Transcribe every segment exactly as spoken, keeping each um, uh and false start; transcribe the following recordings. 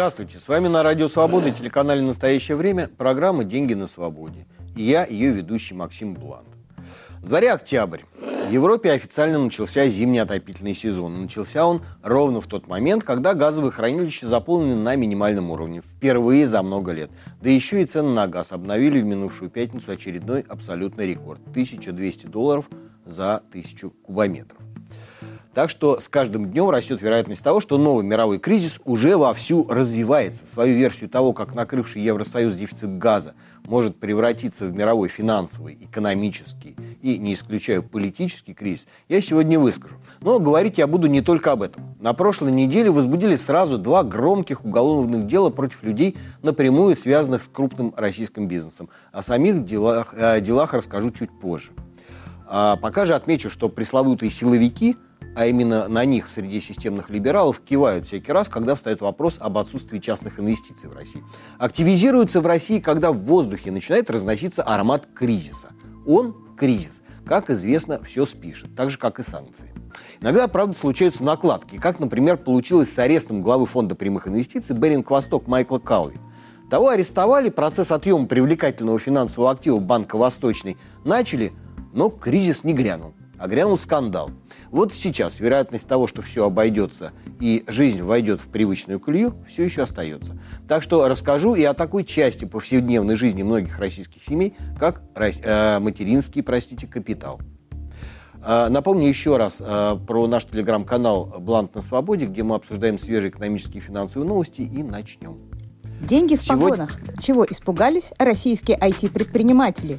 Здравствуйте, с вами на Радио Свобода и телеканале «Настоящее время» программа «Деньги на свободе». И я, ее ведущий Максим Блант. В дворе октябрь. В Европе официально начался зимний отопительный сезон. Начался он ровно в тот момент, когда газовые хранилища заполнены на минимальном уровне. Впервые за много лет. Да еще и цены на газ обновили в минувшую пятницу очередной абсолютный рекорд. тысяча двести долларов за тысячу кубометров. Так что с каждым днем растет вероятность того, что новый мировой кризис уже вовсю развивается. Свою версию того, как накрывший Евросоюз дефицит газа может превратиться в мировой финансовый, экономический и, не исключаю, политический кризис, я сегодня выскажу. Но говорить я буду не только об этом. На прошлой неделе возбудили сразу два громких уголовных дела против людей, напрямую связанных с крупным российским бизнесом. О самих делах, о делах расскажу чуть позже. А пока же отмечу, что пресловутые силовики, а именно на них среди системных либералов кивают всякий раз, когда встает вопрос об отсутствии частных инвестиций в России. Активизируются в России, когда в воздухе начинает разноситься аромат кризиса. Он кризис. Как известно, все спишет, так же, как и санкции. Иногда, правда, случаются накладки, как, например, получилось с арестом главы фонда прямых инвестиций Беринг Восток Майкла Калви. Того арестовали, процесс отъема привлекательного финансового актива Банка Восточный начали, но кризис не грянул, а грянул скандал. Вот сейчас вероятность того, что все обойдется и жизнь войдет в привычную колею, все еще остается. Так что расскажу и о такой части повседневной жизни многих российских семей, как э, материнский, простите, капитал. Э, напомню еще раз э, про наш телеграм-канал «Блант на свободе», где мы обсуждаем свежие экономические и финансовые новости, и начнем. Деньги в Сегодня... погонах. Чего испугались российские ай ти-предприниматели?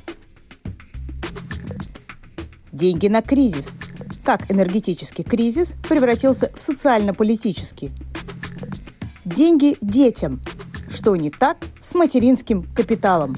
Деньги на кризис. Как энергетический кризис превратился в социально-политический. Деньги детям. Что не так с материнским капиталом?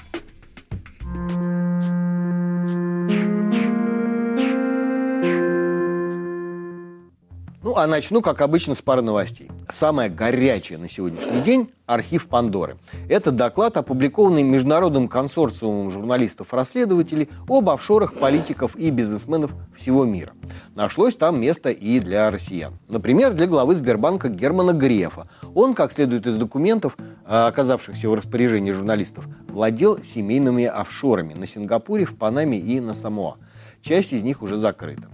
Ну, а начну, как обычно, с пары новостей. Самая горячая на сегодняшний день – архив Пандоры. Это доклад, опубликованный Международным консорциумом журналистов-расследователей об офшорах политиков и бизнесменов всего мира. Нашлось там место и для россиян. Например, для главы Сбербанка Германа Грефа. Он, как следует из документов, оказавшихся в распоряжении журналистов, владел семейными офшорами на Сингапуре, в Панаме и на Самоа. Часть из них уже закрыта.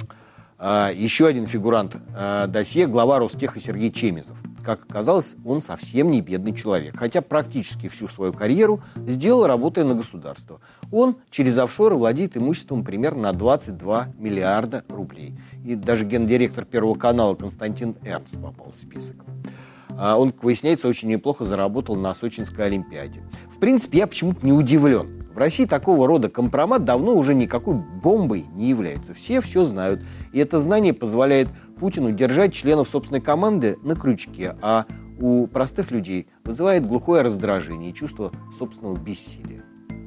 Еще один фигурант досье – глава Ростеха Сергей Чемизов. Как оказалось, он совсем не бедный человек, хотя практически всю свою карьеру сделал, работая на государство. Он через офшоры владеет имуществом примерно на двадцать два миллиарда рублей. И даже гендиректор Первого канала Константин Эрнст попал в список. Он, как выясняется, очень неплохо заработал на Сочинской Олимпиаде. В принципе, я почему-то не удивлен. В России такого рода компромат давно уже никакой бомбой не является. Все все знают. И это знание позволяет Путину держать членов собственной команды на крючке, а у простых людей вызывает глухое раздражение и чувство собственного бессилия.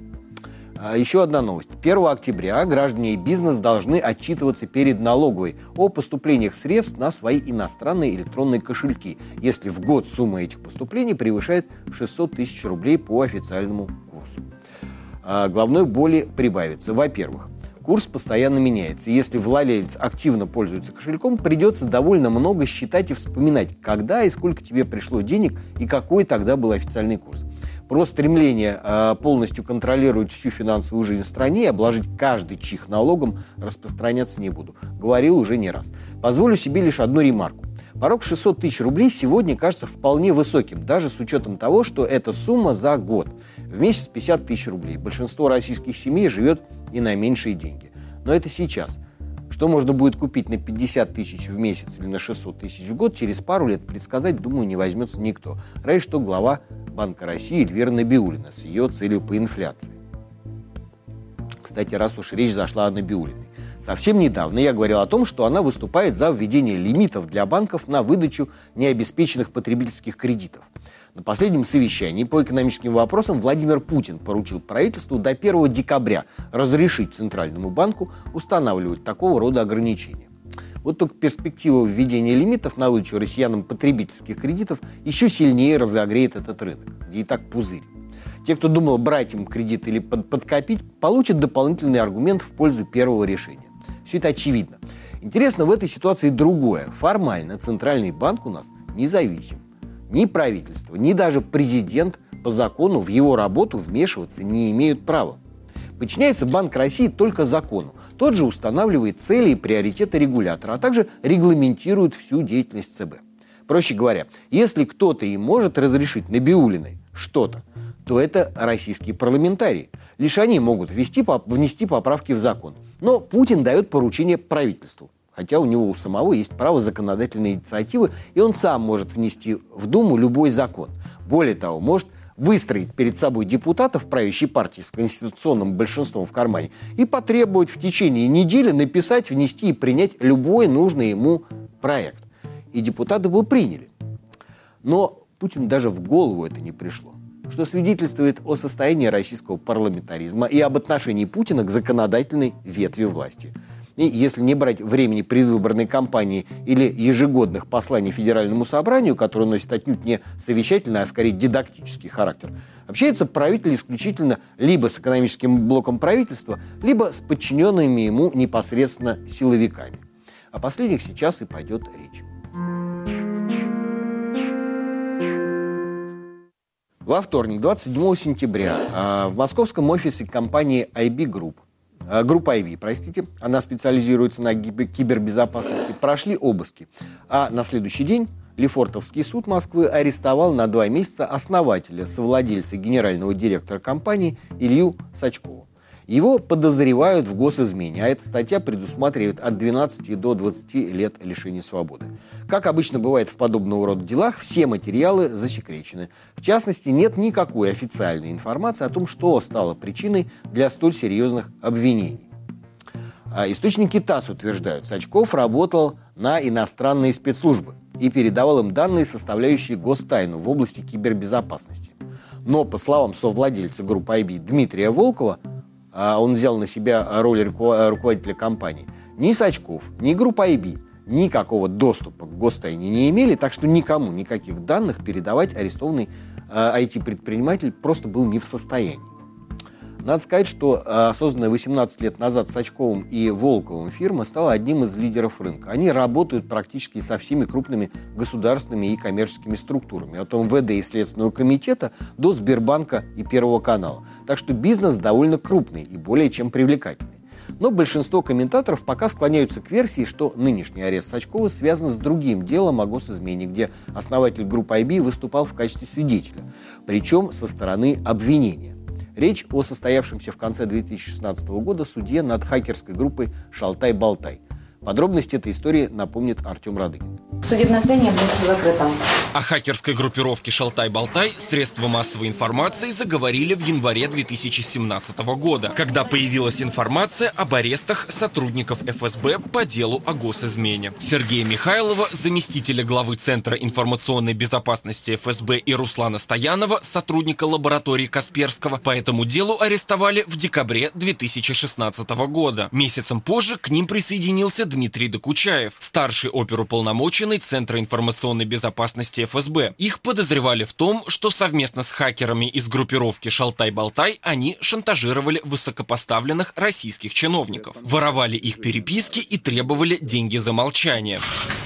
А еще одна новость. первого октября граждане и бизнес должны отчитываться перед налоговой о поступлениях средств на свои иностранные электронные кошельки, если в год сумма этих поступлений превышает шестьсот тысяч рублей по официальному курсу. Головной боли прибавится. Во-первых, курс постоянно меняется. Если владелец активно пользуется кошельком, придется довольно много считать и вспоминать, когда и сколько тебе пришло денег и какой тогда был официальный курс. Про стремление э, полностью контролировать всю финансовую жизнь в стране и обложить каждый чих налогом распространяться не буду. Говорил уже не раз. Позволю себе лишь одну ремарку. Порог шестьсот тысяч рублей сегодня кажется вполне высоким, даже с учетом того, что это сумма за год. В месяц пятьдесят тысяч рублей. Большинство российских семей живет и на меньшие деньги. Но это сейчас. Что можно будет купить на пятьдесят тысяч в месяц или на шестьсот тысяч в год, через пару лет предсказать, думаю, не возьмется никто. Разве что глава Банка России Эльвира Набиуллина с ее целью по инфляции. Кстати, раз уж речь зашла о Набиуллиной. Совсем недавно я говорил о том, что она выступает за введение лимитов для банков на выдачу необеспеченных потребительских кредитов. На последнем совещании по экономическим вопросам Владимир Путин поручил правительству до первого декабря разрешить Центральному банку устанавливать такого рода ограничения. Вот только перспектива введения лимитов на выдачу россиянам потребительских кредитов еще сильнее разогреет этот рынок, где и так пузырь. Те, кто думал брать им кредит или под, подкопить, получат дополнительный аргумент в пользу первого решения. Все это очевидно. Интересно в этой ситуации другое. Формально Центральный банк у нас независим. Ни правительство, ни даже президент по закону в его работу вмешиваться не имеют права. Подчиняется Банк России только закону. Тот же устанавливает цели и приоритеты регулятора, а также регламентирует всю деятельность ЦБ. Проще говоря, если кто-то и может разрешить Набиуллиной что-то, то это российские парламентарии. Лишь они могут ввести, внести поправки в закон. Но Путин дает поручение правительству. Хотя у него у самого есть право законодательной инициативы, и он сам может внести в Думу любой закон. Более того, может выстроить перед собой депутатов правящей партии с конституционным большинством в кармане и потребовать в течение недели написать, внести и принять любой нужный ему проект. И депутаты бы приняли. Но Путину даже в голову это не пришло, что свидетельствует о состоянии российского парламентаризма и об отношении Путина к законодательной ветви власти. И если не брать времени предвыборной кампании или ежегодных посланий Федеральному собранию, которые носят отнюдь не совещательный, а скорее дидактический характер, общается правитель исключительно либо с экономическим блоком правительства, либо с подчиненными ему непосредственно силовиками. О последних сейчас и пойдет речь. Во вторник, двадцать седьмого сентября, в московском офисе компании ай би Group, группа ай би, простите, она специализируется на кибербезопасности, прошли обыски. А на следующий день Лефортовский суд Москвы арестовал на два месяца основателя, совладельца, генерального директора компании Илью Сачкова. Его подозревают в госизмене, а эта статья предусматривает от двенадцати до двадцати лет лишения свободы. Как обычно бывает в подобного рода делах, все материалы засекречены. В частности, нет никакой официальной информации о том, что стало причиной для столь серьезных обвинений. Источники ТАСС утверждают, Сачков работал на иностранные спецслужбы и передавал им данные, составляющие гостайну в области кибербезопасности. Но, по словам совладельца группы ай би Дмитрия Волкова, он взял на себя роль руководителя компании, ни Сачков, ни группа ай би никакого доступа к гостайне не имели, так что никому никаких данных передавать арестованный ай ти-предприниматель просто был не в состоянии. Надо сказать, что созданная восемнадцать лет назад Сачковым и Волковым фирма стала одним из лидеров рынка. Они работают практически со всеми крупными государственными и коммерческими структурами, от эм вэ дэ и Следственного комитета до Сбербанка и Первого канала. Так что бизнес довольно крупный и более чем привлекательный. Но большинство комментаторов пока склоняются к версии, что нынешний арест Сачкова связан с другим делом о госизмене, где основатель группы ай би выступал в качестве свидетеля, причем со стороны обвинения. Речь о состоявшемся в конце две тысячи шестнадцатого года суде над хакерской группой «Шалтай-Болтай». Подробности этой истории напомнит Артем Радыгин. Судебное заседание будет закрыто. О хакерской группировке «Шалтай-Болтай» средства массовой информации заговорили в январе две тысячи семнадцатого года, когда появилась информация об арестах сотрудников эф эс бэ по делу о госизмене. Сергея Михайлова, заместителя главы Центра информационной безопасности эф эс бэ, и Руслана Стоянова, сотрудника лаборатории Касперского, по этому делу арестовали в декабре две тысячи шестнадцатого года. Месяцем позже к ним присоединился Дмитрий Докучаев, старший оперуполномоченный Центра информационной безопасности эф эс бэ. Их подозревали в том, что совместно с хакерами из группировки «Шалтай-Болтай» они шантажировали высокопоставленных российских чиновников, воровали их переписки и требовали деньги за молчание.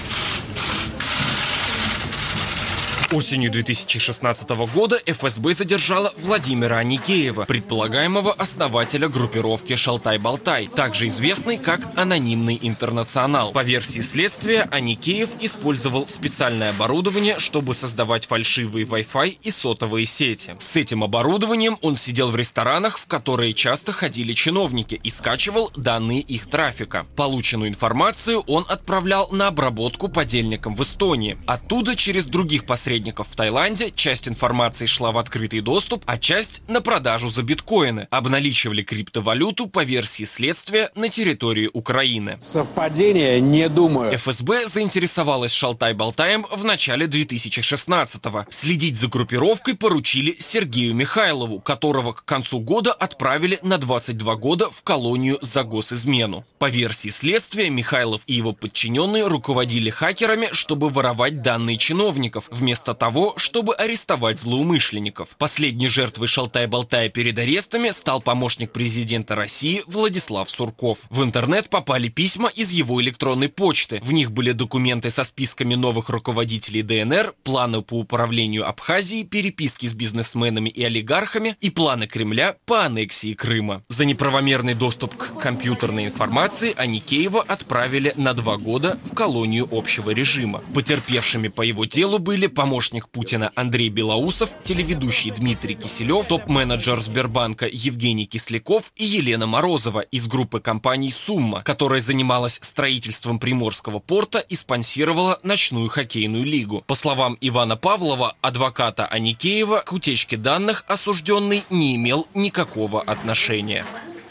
Осенью две тысячи шестнадцатого года эф эс бэ задержала Владимира Аникеева, предполагаемого основателя группировки «Шалтай-Болтай», также известный как «Анонимный интернационал». По версии следствия, Аникеев использовал специальное оборудование, чтобы создавать фальшивые Wi-Fi и сотовые сети. С этим оборудованием он сидел в ресторанах, в которые часто ходили чиновники, и скачивал данные их трафика. Полученную информацию он отправлял на обработку подельникам в Эстонии. Оттуда через других посредников в Таиланде часть информации шла в открытый доступ, а часть на продажу за биткоины. Обналичивали криптовалюту, по версии следствия, на территории Украины. Совпадение? Не думаю. эф эс бэ заинтересовалась «Шалтай-Болтаем» в начале две тысячи шестнадцатого. Следить за группировкой поручили Сергею Михайлову, которого к концу года отправили на двадцать два года в колонию за госизмену. По версии следствия, Михайлов и его подчиненные руководили хакерами, чтобы воровать данные чиновников, вместо вместо того, чтобы арестовать злоумышленников. Последней жертвой шалтай-болтая перед арестами стал помощник президента России Владислав Сурков. В интернет попали письма из его электронной почты. В них были документы со списками новых руководителей ДНР, планы по управлению Абхазией, переписки с бизнесменами и олигархами и планы Кремля по аннексии Крыма. За неправомерный доступ к компьютерной информации Аникеева отправили на два года в колонию общего режима. Потерпевшими по его делу были помощник Путина Андрей Белоусов, телеведущий Дмитрий Киселев, топ-менеджер Сбербанка Евгений Кисляков и Елена Морозова из группы компаний «Сумма», которая занималась строительством Приморского порта и спонсировала ночную хоккейную лигу. По словам Ивана Павлова, адвоката Аникеева, к утечке данных осужденный не имел никакого отношения.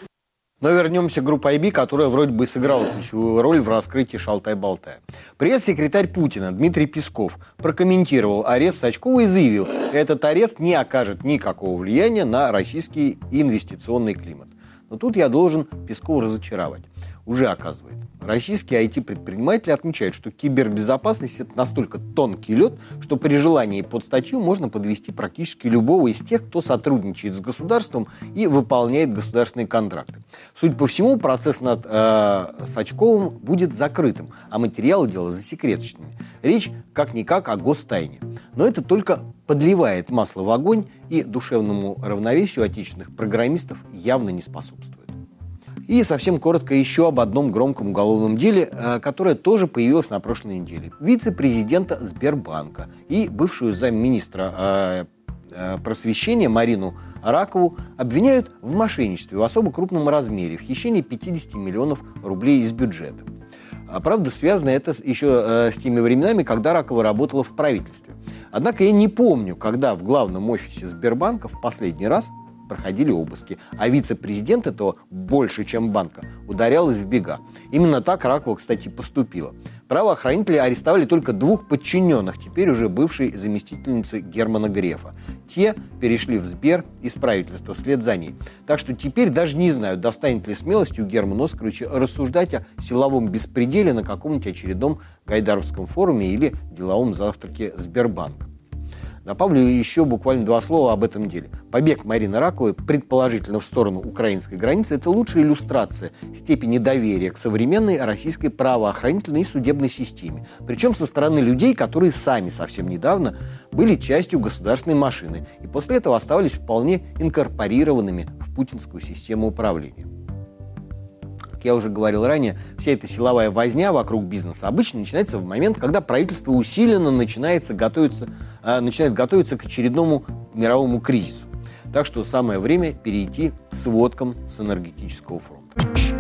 Но вернемся к группе ай би, которая вроде бы сыграла ключевую роль в раскрытии шалтай-болтая. Пресс-секретарь Путина Дмитрий Песков прокомментировал арест Сачкова и заявил, этот арест не окажет никакого влияния на российский инвестиционный климат. Но тут я должен Пескова разочаровать. Уже оказывает. Российские ай ти-предприниматели отмечают, что кибербезопасность – это настолько тонкий лед, что при желании под статью можно подвести практически любого из тех, кто сотрудничает с государством и выполняет государственные контракты. Судя по всему, процесс над э, Сачковым будет закрытым, а материалы дела засекреточными. Речь как-никак о гостайне. Но это только подливает масло в огонь и душевному равновесию отечественных программистов явно не способствует. И совсем коротко еще об одном громком уголовном деле, которое тоже появилось на прошлой неделе. Вице-президента Сбербанка и бывшую замминистра просвещения Марину Ракову обвиняют в мошенничестве в особо крупном размере, в хищении пятьдесят миллионов рублей из бюджета. Правда, связано это еще с теми временами, когда Ракова работала в правительстве. Однако я не помню, когда в главном офисе Сбербанка в последний раз проходили обыски, а вице-президент этого больше, чем банка, ударялась в бега. Именно так Ракова, кстати, поступила. Правоохранители арестовали только двух подчиненных, теперь уже бывшей заместительницы Германа Грефа. Те перешли в Сбер из правительства вслед за ней. Так что теперь даже не знаю, достанет ли смелости у Германа Оскаровича рассуждать о силовом беспределе на каком-нибудь очередном Гайдаровском форуме или деловом завтраке Сбербанка. Добавлю еще буквально два слова об этом деле. Побег Марины Раковой, предположительно в сторону украинской границы, это лучшая иллюстрация степени доверия к современной российской правоохранительной и судебной системе. Причем со стороны людей, которые сами совсем недавно были частью государственной машины и после этого оставались вполне инкорпорированными в путинскую систему управления. Как я уже говорил ранее, вся эта силовая возня вокруг бизнеса обычно начинается в момент, когда правительство усиленно начинается готовиться, э, начинает готовиться к очередному мировому кризису. Так что самое время перейти к сводкам с энергетического фронта.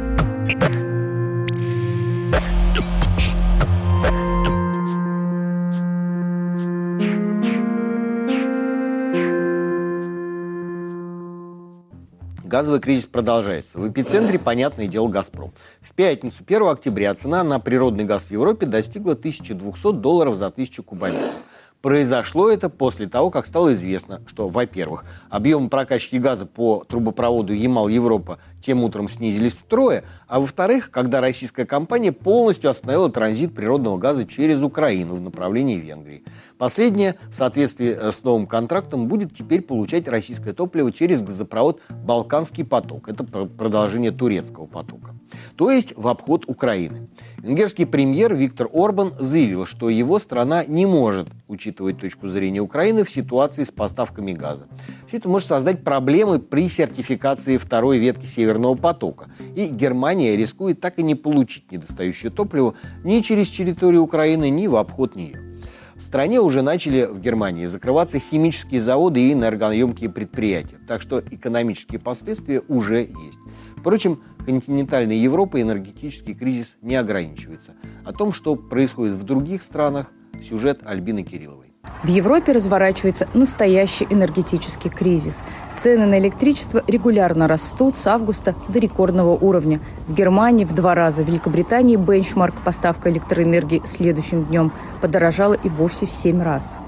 Газовый кризис продолжается. В эпицентре, понятное дело, «Газпром». В пятницу, первого октября, цена на природный газ в Европе достигла тысяча двести долларов за тысячу кубометров. Произошло это после того, как стало известно, что, во-первых, объемы прокачки газа по трубопроводу Ямал-Европа тем утром снизились втрое, а во-вторых, когда российская компания полностью остановила транзит природного газа через Украину в направлении Венгрии. Последнее, в соответствии с новым контрактом, будет теперь получать российское топливо через газопровод «Балканский поток». Это продолжение турецкого потока. То есть в обход Украины. Венгерский премьер Виктор Орбан заявил, что его страна не может учитывать точку зрения Украины в ситуации с поставками газа. Все это может создать проблемы при сертификации второй ветки Северного потока. И Германия рискует так и не получить недостающее топливо ни через территорию Украины, ни в обход нее. В стране уже начали в Германии закрываться химические заводы и энергоемкие предприятия, так что экономические последствия уже есть. Впрочем, континентальной Европой энергетический кризис не ограничивается. О том, что происходит в других странах, сюжет Альбины Кирилловой. В Европе разворачивается настоящий энергетический кризис. Цены на электричество регулярно растут с августа до рекордного уровня. В Германии в два раза, в Великобритании бенчмарк поставка электроэнергии следующим днем подорожала и вовсе в семь раз.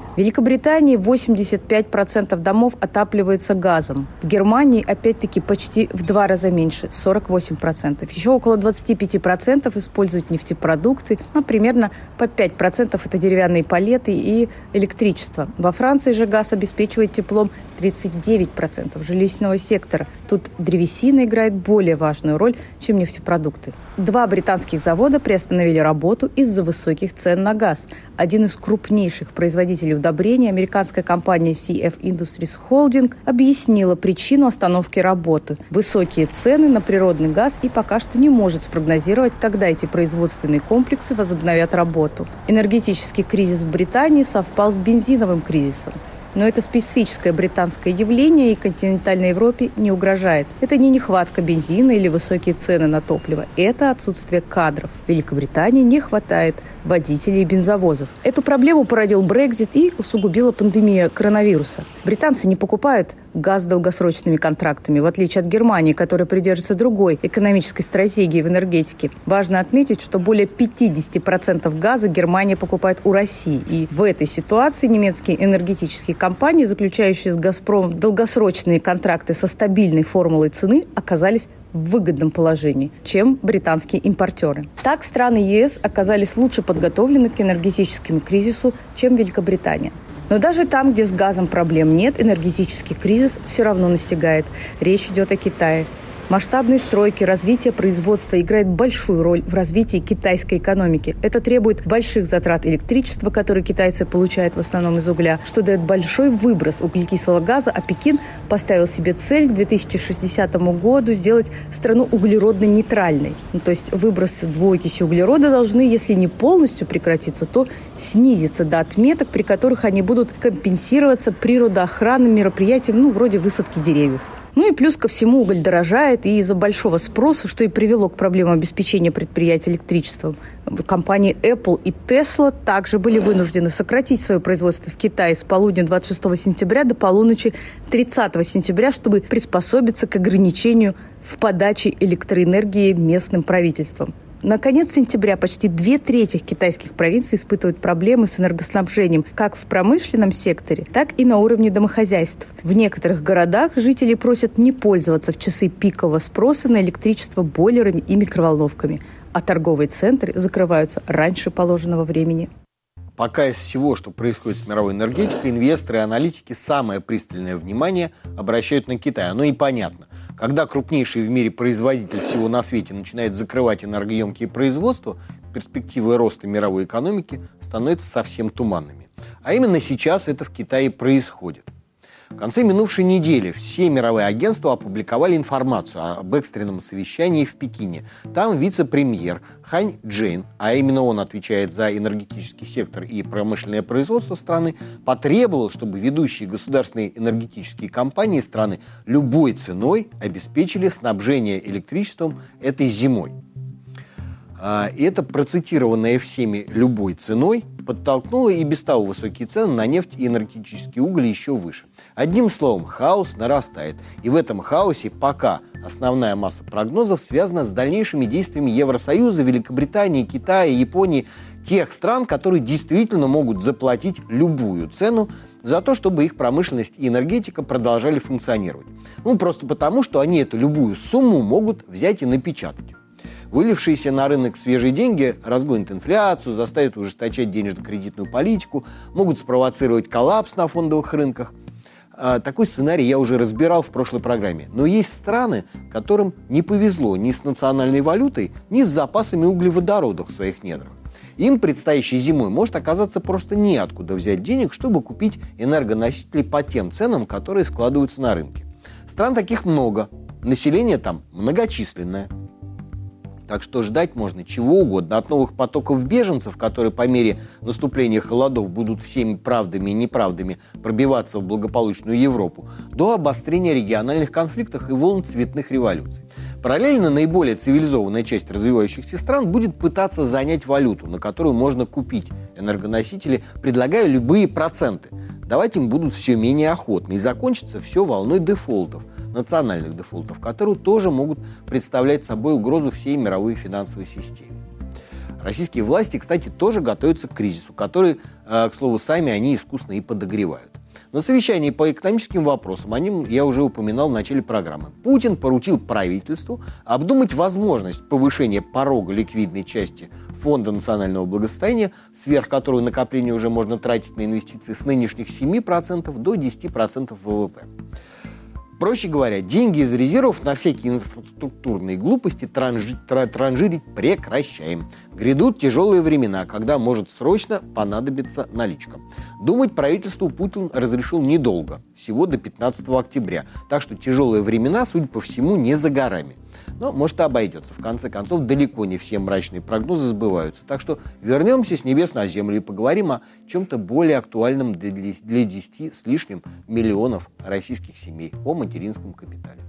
В Великобритании восемьдесят пять процентов домов отапливается газом. В Германии, опять-таки, почти в два раза меньше – сорок восемь процентов. Еще около двадцать пять процентов используют нефтепродукты, а примерно по пять процентов это деревянные палеты и электричество. Во Франции же газ обеспечивает теплом тридцать девять процентов жилищного сектора. Тут древесина играет более важную роль, чем нефтепродукты. Два британских завода приостановили работу из-за высоких цен на газ. Один из крупнейших производителей удобрений, американская компания си эф Industries Holding, объяснила причину остановки работы. Высокие цены на природный газ и пока что не может спрогнозировать, когда эти производственные комплексы возобновят работу. Энергетический кризис в Британии совпал с бензиновым кризисом. Но это специфическое британское явление и континентальной Европе не угрожает. Это не нехватка бензина или высокие цены на топливо. Это отсутствие кадров. В Великобритании не хватает водителей и бензовозов. Эту проблему породил Брексит и усугубила пандемия коронавируса. Британцы не покупают газ долгосрочными контрактами, в отличие от Германии, которая придерживается другой экономической стратегии в энергетике. Важно отметить, что более пятьдесят процентов газа Германия покупает у России. И в этой ситуации немецкие энергетические компании, заключающие с «Газпромом» долгосрочные контракты со стабильной формулой цены, оказались в выгодном положении, чем британские импортеры. Так, страны ЕС оказались лучше подготовлены к энергетическому кризису, чем Великобритания. Но даже там, где с газом проблем нет, энергетический кризис все равно настигает. Речь идет о Китае. Масштабные стройки, развитие производства играет большую роль в развитии китайской экономики. Это требует больших затрат электричества, которые китайцы получают в основном из угля, что дает большой выброс углекислого газа, а Пекин поставил себе цель к две тысячи шестидесятому году сделать страну углеродно-нейтральной. Ну, то есть выбросы двуокиси углерода должны, если не полностью прекратиться, то снизиться до отметок, при которых они будут компенсироваться природоохранным мероприятием, ну, вроде высадки деревьев. Ну и плюс ко всему уголь дорожает, и из-за большого спроса, что и привело к проблемам обеспечения предприятий электричеством. Компании Apple и Tesla также были вынуждены сократить свое производство в Китае с полудня двадцать шестого сентября до полуночи тридцатого сентября, чтобы приспособиться к ограничению в подаче электроэнергии местным правительством. На конец сентября почти две трети китайских провинций испытывают проблемы с энергоснабжением как в промышленном секторе, так и на уровне домохозяйств. В некоторых городах жители просят не пользоваться в часы пикового спроса на электричество бойлерами и микроволновками, а торговые центры закрываются раньше положенного времени. Пока из всего, что происходит с мировой энергетикой, инвесторы и аналитики самое пристальное внимание обращают на Китай. Оно и понятно. Когда крупнейший в мире производитель всего на свете начинает закрывать энергоемкие производства, перспективы роста мировой экономики становятся совсем туманными. А именно сейчас это в Китае происходит. В конце минувшей недели все мировые агентства опубликовали информацию об экстренном совещании в Пекине. Там вице-премьер Хань Чжэнь, а именно он отвечает за энергетический сектор и промышленное производство страны, потребовал, чтобы ведущие государственные энергетические компании страны любой ценой обеспечили снабжение электричеством этой зимой. И это процитированное всеми «любой ценой» подтолкнуло и без того высокие цены на нефть и энергетический уголь еще выше. Одним словом, хаос нарастает. И в этом хаосе пока основная масса прогнозов связана с дальнейшими действиями Евросоюза, Великобритании, Китая, Японии, тех стран, которые действительно могут заплатить любую цену за то, чтобы их промышленность и энергетика продолжали функционировать. Ну, просто потому, что они эту любую сумму могут взять и напечатать. Вылившиеся на рынок свежие деньги разгонят инфляцию, заставят ужесточать денежно-кредитную политику, могут спровоцировать коллапс на фондовых рынках. Такой сценарий я уже разбирал в прошлой программе. Но есть страны, которым не повезло ни с национальной валютой, ни с запасами углеводородов в своих недрах. Им предстоящей зимой может оказаться просто неоткуда взять денег, чтобы купить энергоносители по тем ценам, которые складываются на рынке. Стран таких много, население там многочисленное. Так что ждать можно чего угодно. От новых потоков беженцев, которые по мере наступления холодов будут всеми правдами и неправдами пробиваться в благополучную Европу, до обострения региональных конфликтов и волн цветных революций. Параллельно наиболее цивилизованная часть развивающихся стран будет пытаться занять валюту, на которую можно купить энергоносители, предлагая любые проценты. Давать им будут все менее охотно, и закончится все волной дефолтов, национальных дефолтов, которые тоже могут представлять собой угрозу всей мировой финансовой системе. Российские власти, кстати, тоже готовятся к кризису, который, к слову, сами они искусно и подогревают. На совещании по экономическим вопросам, о нем я уже упоминал в начале программы, Путин поручил правительству обдумать возможность повышения порога ликвидной части Фонда национального благосостояния, сверх которого накопление уже можно тратить на инвестиции, с нынешних семи процентов до десяти процентов ВВП. Проще говоря, деньги из резервов на всякие инфраструктурные глупости транжи, транжирить прекращаем. Грядут тяжелые времена, когда может срочно понадобиться наличка. Думать правительству Путин разрешил недолго, всего до пятнадцатого октября. Так что тяжелые времена, судя по всему, не за горами. Но, может, и обойдется. В конце концов, далеко не все мрачные прогнозы сбываются. Так что вернемся с небес на землю и поговорим о чем-то более актуальном для десяти с лишним миллионов российских семей, о материнском капитале.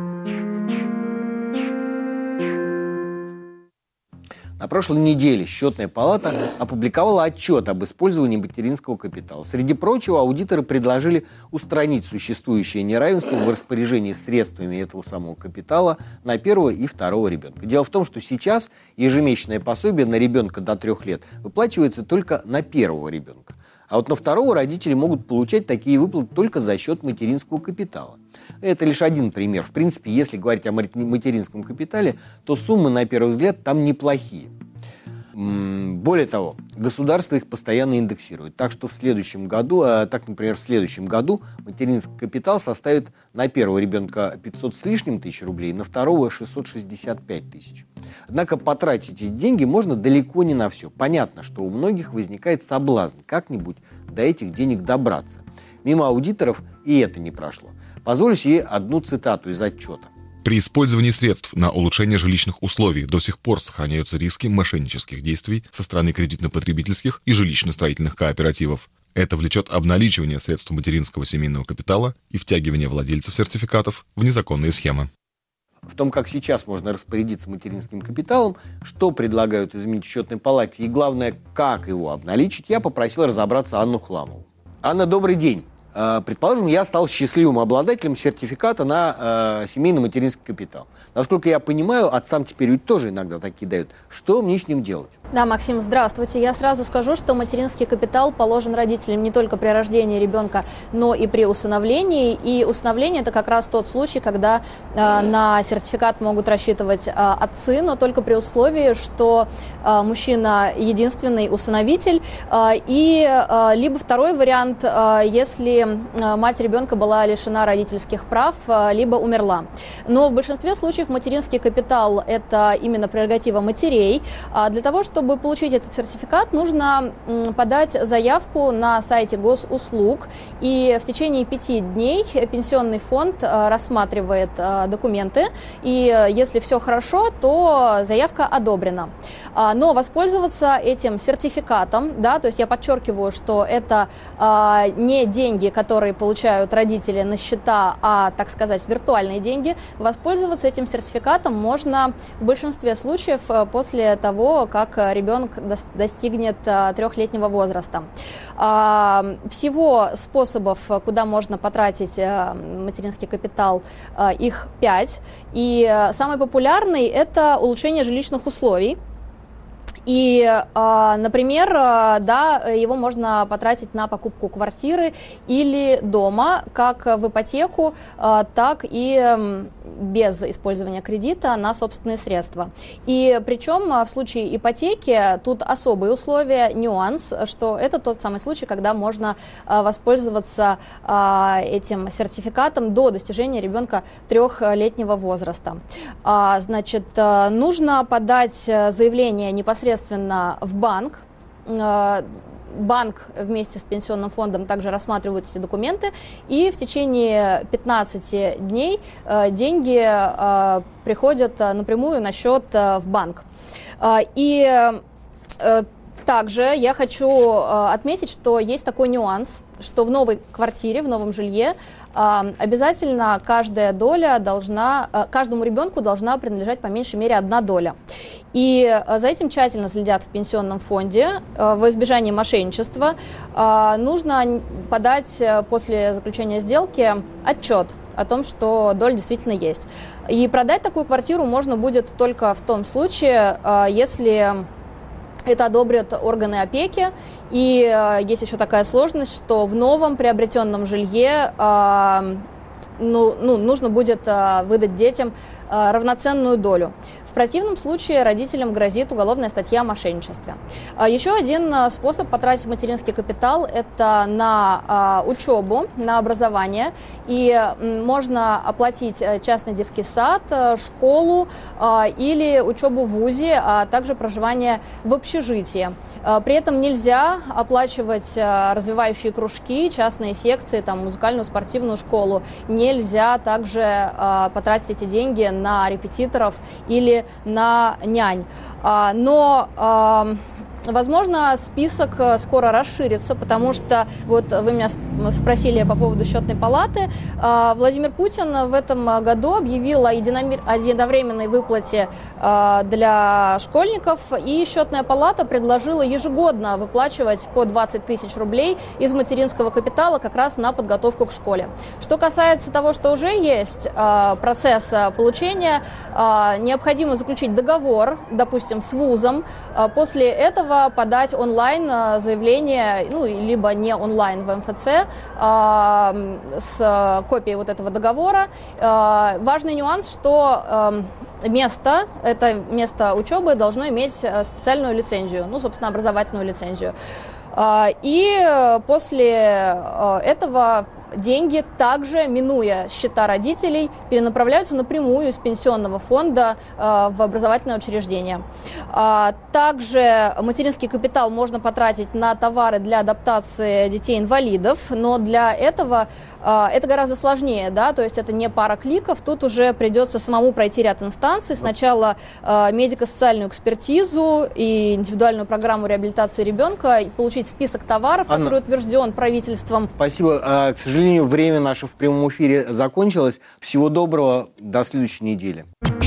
На прошлой неделе Счетная палата опубликовала отчет об использовании материнского капитала. Среди прочего, аудиторы предложили устранить существующее неравенство в распоряжении средствами этого самого капитала на первого и второго ребенка. Дело в том, что сейчас ежемесячное пособие на ребенка до трех лет выплачивается только на первого ребенка. А вот на второго родители могут получать такие выплаты только за счет материнского капитала. Это лишь один пример. В принципе, если говорить о материнском капитале, то суммы, на первый взгляд, там неплохие. Более того, государство их постоянно индексирует. Так что в следующем году, так, например, в следующем году материнский капитал составит на первого ребенка пятьсот с лишним тысяч рублей, на второго шестьсот шестьдесят пять тысяч. Однако потратить эти деньги можно далеко не на все. Понятно, что у многих возникает соблазн как-нибудь до этих денег добраться. Мимо аудиторов и это не прошло. Позволю себе одну цитату из отчета. При использовании средств на улучшение жилищных условий до сих пор сохраняются риски мошеннических действий со стороны кредитно-потребительских и жилищно-строительных кооперативов. Это влечет обналичивание средств материнского семейного капитала и втягивание владельцев сертификатов в незаконные схемы. В том, как сейчас можно распорядиться материнским капиталом, что предлагают изменить в Счетной палате и, главное, как его обналичить, я попросил разобраться Анну Хламову. Анна, добрый день. Предположим, я стал счастливым обладателем сертификата на э, семейный материнский капитал. Насколько я понимаю, отцам теперь ведь тоже иногда такие дают. Что мне с ним делать? Да, Максим, здравствуйте. Я сразу скажу, что материнский капитал положен родителям не только при рождении ребенка, но и при усыновлении. И усыновление – это как раз тот случай, когда э, на сертификат могут рассчитывать э, отцы, но только при условии, что э, мужчина единственный усыновитель. Э, и э, либо второй вариант, э, если мать ребенка была лишена родительских прав, либо умерла. Но в большинстве случаев материнский капитал – это именно прерогатива матерей. Для того, чтобы получить этот сертификат, нужно подать заявку на сайте госуслуг, и в течение пяти дней пенсионный фонд рассматривает документы, и если все хорошо, то заявка одобрена. Но воспользоваться этим сертификатом, да, то есть я подчеркиваю, что это не деньги, которые получают родители на счета, а, так сказать, виртуальные деньги. Воспользоваться этим сертификатом можно в большинстве случаев после того, как ребенок достигнет трехлетнего возраста. Всего способов, куда можно потратить материнский капитал, их пять. И самый популярный – это улучшение жилищных условий. И, например, да, его можно потратить на покупку квартиры или дома, как в ипотеку, так и без использования кредита на собственные средства. И причем в случае ипотеки тут особые условия, нюанс, что это тот самый случай, когда можно воспользоваться этим сертификатом до достижения ребенка трехлетнего возраста. Значит, нужно подать заявление непосредственно в банк. Банк вместе с пенсионным фондом также рассматривают эти документы, и в течение пятнадцати дней деньги приходят напрямую на счет в банк. И также я хочу отметить, что есть такой нюанс, что в новой квартире, в новом жилье обязательно каждая доля должна, каждому ребенку должна принадлежать по меньшей мере одна доля. И за этим тщательно следят в пенсионном фонде. В избежании мошенничества нужно подать после заключения сделки отчет о том, что доля действительно есть. И продать такую квартиру можно будет только в том случае, если это одобрят органы опеки. И э, есть еще такая сложность, что в новом приобретенном жилье э, ну, ну, нужно будет э, выдать детям э, равноценную долю. В противном случае родителям грозит уголовная статья о мошенничестве. Еще один способ потратить материнский капитал – это на учебу, на образование. И можно оплатить частный детский сад, школу или учебу в вузе, а также проживание в общежитии. При этом нельзя оплачивать развивающие кружки, частные секции, там, музыкальную, спортивную школу. Нельзя также потратить эти деньги на репетиторов или на нянь. Но, возможно, список скоро расширится, потому что, вот вы меня спросили по поводу счетной палаты, Владимир Путин в этом году объявил о единовременной выплате для школьников, и счетная палата предложила ежегодно выплачивать по двадцать тысяч рублей из материнского капитала как раз на подготовку к школе. Что касается того, что уже есть процесс получения, необходимо заключить договор, допустим, с вузом, после этого подать онлайн заявление, ну, либо не онлайн в эм эф цэ э, с копией вот этого договора. Э, важный нюанс, что э, место, это место учебы должно иметь специальную лицензию, ну, собственно, образовательную лицензию. Э, и после этого деньги также, минуя счета родителей, перенаправляются напрямую из пенсионного фонда э, в образовательное учреждение. А, также материнский капитал можно потратить на товары для адаптации детей-инвалидов, но для этого э, это гораздо сложнее, да, то есть это не пара кликов, тут уже придется самому пройти ряд инстанций. Сначала э, медико-социальную экспертизу и индивидуальную программу реабилитации ребенка, и получить список товаров, Анна, который утвержден правительством. Спасибо. А, к сожалению, К сожалению, время наше в прямом эфире закончилось. Всего доброго, до следующей недели.